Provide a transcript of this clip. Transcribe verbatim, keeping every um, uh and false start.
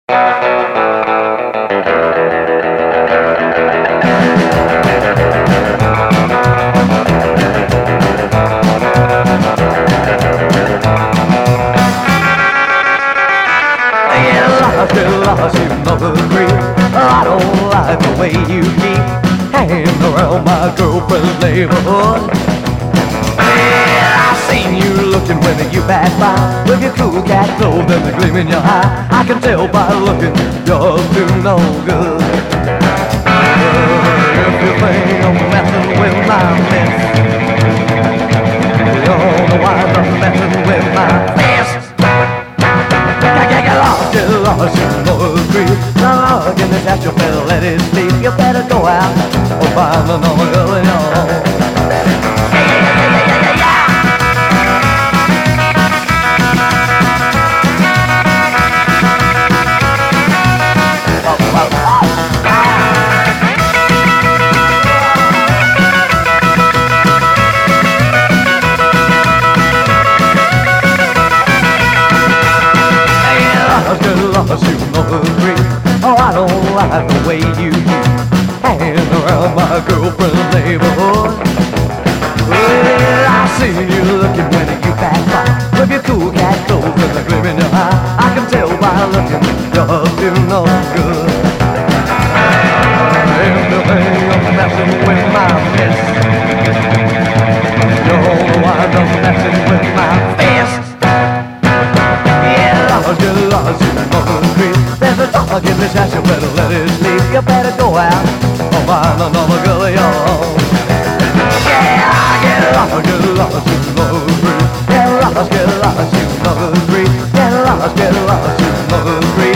Get lost, you know the creep. I don't like the way you keep hanging around my girlfriend's neighborhood. Yeah, I seen you looking when you pass by with your cool cat clothes and the gleam in your eye. I can tell by looking you're up to no good. Uh, if you think I'm messing with my mess, you don't know why I'm messing with my mess. Get lost, get lost, you know the creep. Now in this house you better let it sleep. You better go out or find another girl in your home. Lost, you know the creep. Oh, I don't like the way you keep hanging around my girlfriend's neighborhood. Well, I see you looking when you pass by with your cool cat clothes and the gleam in your eye. I can tell by looking you're up to no good. If you think I'm messing with my mess, you know why I'm messing with my fist. Yeah, lost, get lost, you know the creep. There's a dog in this house, you better let it sleep. You better go out or find another girl of your own. Yeah, get lost, get lost, you know the creep. Get lost, get lost, you know the creep. Get lost, get lost, you know the creep.